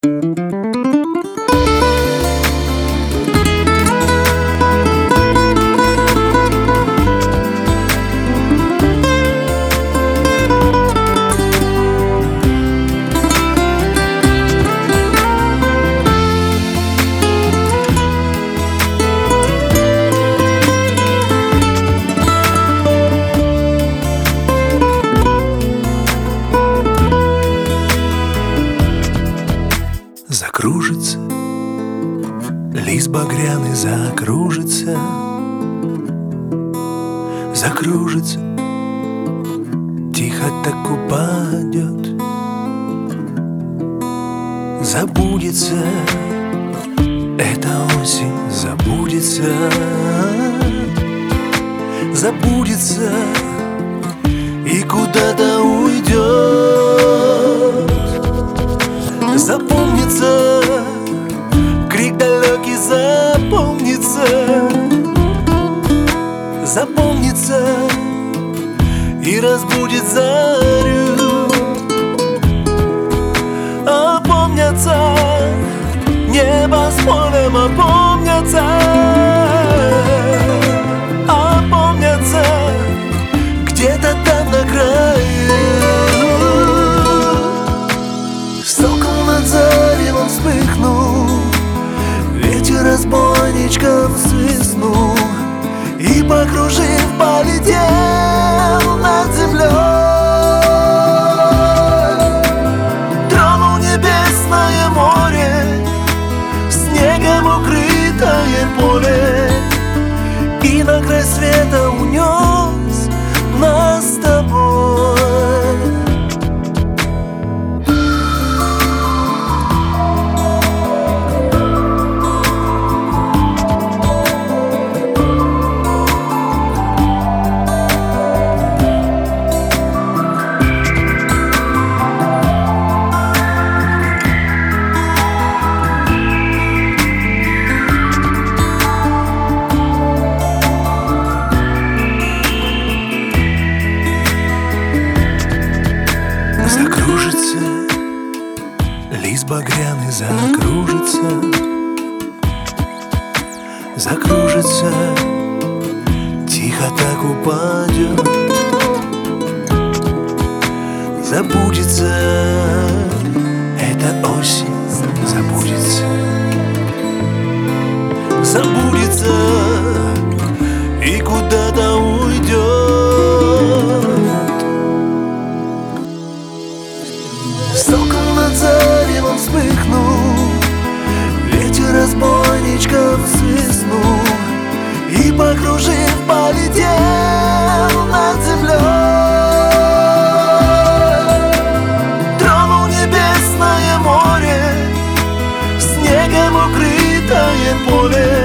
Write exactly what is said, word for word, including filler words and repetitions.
Закружится, лист багряный закружится, закружится, тихо так упадет, забудется, эта осень забудется, забудется и куда-то уйдет. Запомнится, крик далекий запомнится, запомнится и разбудит зарю. Опомнятся небо с полем, опомнятся, опомнятся где-то там на краю. Заревом вспыхнул, ветер разбойничком свистнул и, покружив, полетел над землей. Тронул небесное море, снегом укрытое поле, и на край света унес нас с тобой. Закружится, лист багряный закружится, закружится, тихо так упадет, забудется, эта осень забудется, забудется и куда-то уйдет. Сокол над заревом вспыхнул, ветер разбойничком свистнул и, покружив, полетел над землей. Тронул небесное море, снегом укрытое поле,